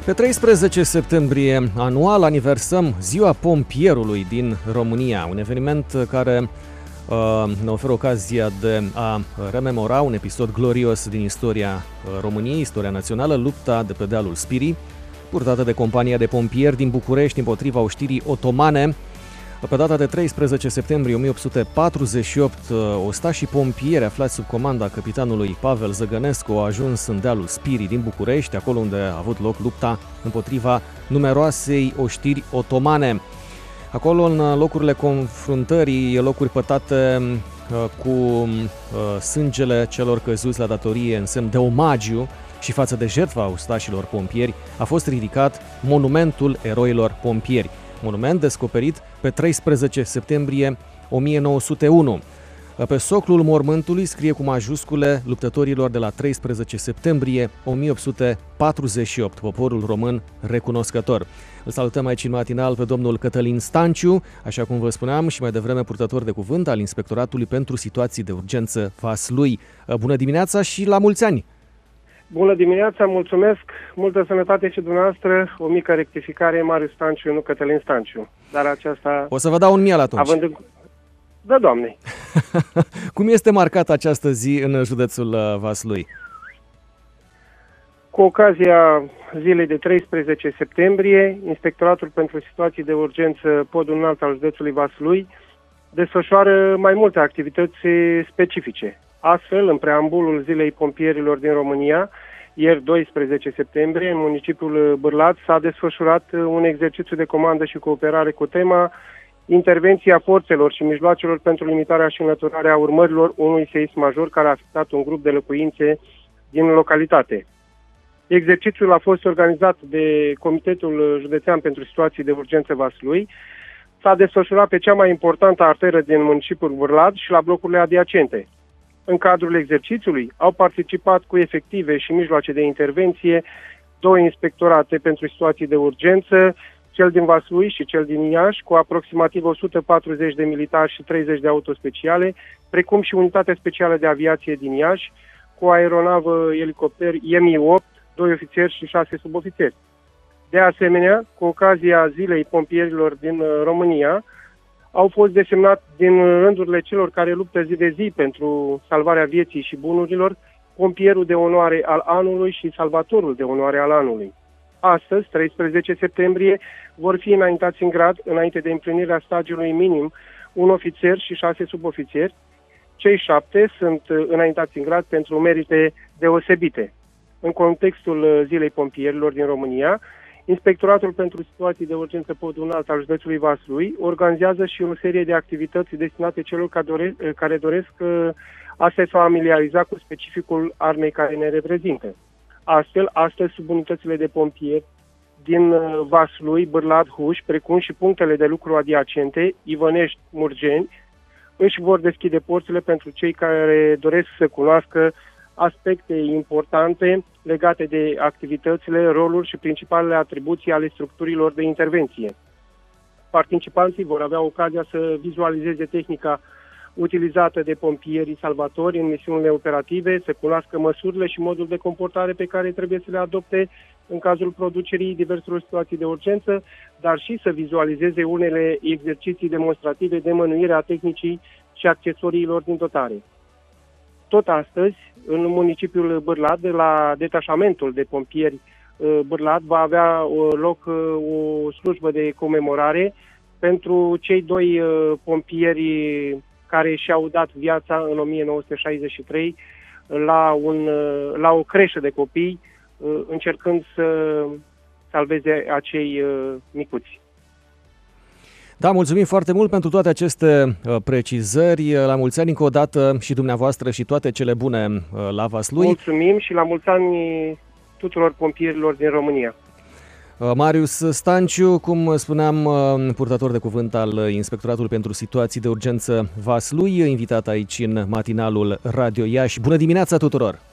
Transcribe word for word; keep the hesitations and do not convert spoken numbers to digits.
Pe treisprezece septembrie anual aniversăm Ziua Pompierului din România, un eveniment care uh, ne oferă ocazia de a rememora un episod glorios din istoria României, istoria națională, lupta de pe dealul Spirii, purtată de compania de pompieri din București împotriva oștirii otomane. Pe data de treisprezece septembrie o mie opt sute patruzeci și opt, ostașii pompieri aflați sub comanda capitanului Pavel Zăgănescu au ajuns în dealul Spirii din București, acolo unde a avut loc lupta împotriva numeroasei oștiri otomane. Acolo, în locurile confruntării, locuri pătate cu sângele celor căzuți la datorie în semn de omagiu și față de jertfa ostașilor pompieri, a fost ridicat monumentul eroilor pompieri. Monument descoperit pe treisprezece septembrie o mie nouă sute unu. Pe soclul mormântului scrie cu majuscule luptătorilor de la treisprezece septembrie o mie opt sute patruzeci și opt, poporul român recunoscător. Îl salutăm aici în matinal pe domnul Cătălin Stanciu, așa cum vă spuneam și mai devreme purtător de cuvânt al Inspectoratului pentru Situații de Urgență Vaslui. Bună dimineața și la mulți ani! Bună dimineața, mulțumesc, multă sănătate și dumneavoastră, o mică rectificare, Marius Stanciu, nu Cătălin Stanciu. Dar aceasta... O să vă dau un miel atunci. Având... Da, Doamne! Cum este marcată această zi în județul Vaslui? Cu ocazia zilei de treisprezece septembrie, Inspectoratul pentru Situații de Urgență Podul Înalt al județului Vaslui desfășoară mai multe activități specifice. Astfel, în preambulul Zilei Pompierilor din România, ieri doisprezece septembrie, în municipiul Bârlad, s-a desfășurat un exercițiu de comandă și cooperare cu tema intervenția forțelor și mijloacelor pentru limitarea și înlăturarea urmărilor unui seism major care a afectat un grup de locuințe din localitate. Exercițiul a fost organizat de Comitetul Județean pentru Situații de Urgență Vaslui, s-a desfășurat pe cea mai importantă arteră din municipiul Bârlad și la blocurile adiacente. În cadrul exercițiului au participat cu efective și mijloace de intervenție două inspectorate pentru situații de urgență, cel din Vaslui și cel din Iași, cu aproximativ o sută patruzeci de militari și treizeci de autospeciale, precum și unitatea specială de aviație din Iași, cu aeronavă elicopter I M I opt, doi ofițeri și șase subofițeri. De asemenea, cu ocazia Zilei Pompierilor din România, au fost desemnați din rândurile celor care luptă zi de zi pentru salvarea vieții și bunurilor, pompierul de onoare al anului și salvatorul de onoare al anului. Astăzi, treisprezece septembrie, vor fi înaintați în grad, înainte de împlinirea stagiului minim, un ofițer și șase subofițeri. Cei șapte sunt înaintați în grad pentru merite deosebite. În contextul Zilei Pompierilor din România, Inspectoratul pentru Situații de Urgență Podul Înalt al județului Vaslui organizează și o serie de activități destinate celor care doresc a se familiariza cu specificul armei care ne reprezintă. Astfel, astăzi, subunitățile de pompieri din Vaslui, Bârlad, Huș, precum și punctele de lucru adiacente, Ivănești, Murgeni, își vor deschide porțile pentru cei care doresc să cunoască aspecte importante legate de activitățile, roluri și principalele atribuții ale structurilor de intervenție. Participanții vor avea ocazia să vizualizeze tehnica utilizată de pompierii salvatori în misiunile operative, să cunoască măsurile și modul de comportare pe care trebuie să le adopte în cazul producerii diverselor situații de urgență, dar și să vizualizeze unele exerciții demonstrative de mănuire a tehnicii și accesoriilor din dotare. Tot astăzi, în municipiul Bârlad, la detașamentul de pompieri Bârlad, va avea loc o slujbă de comemorare pentru cei doi pompieri care și-au dat viața în o mie nouă sute șaizeci și trei la, un, la o creșă de copii, încercând să salveze acei micuți. Da, mulțumim foarte mult pentru toate aceste precizări. La mulți ani încă o dată și dumneavoastră și toate cele bune la Vaslui. Mulțumim și la mulți ani tuturor pompierilor din România. Marius Stanciu, cum spuneam, purtător de cuvânt al Inspectoratului pentru Situații de Urgență Vaslui, invitat aici în matinalul Radio Iași. Bună dimineața tuturor!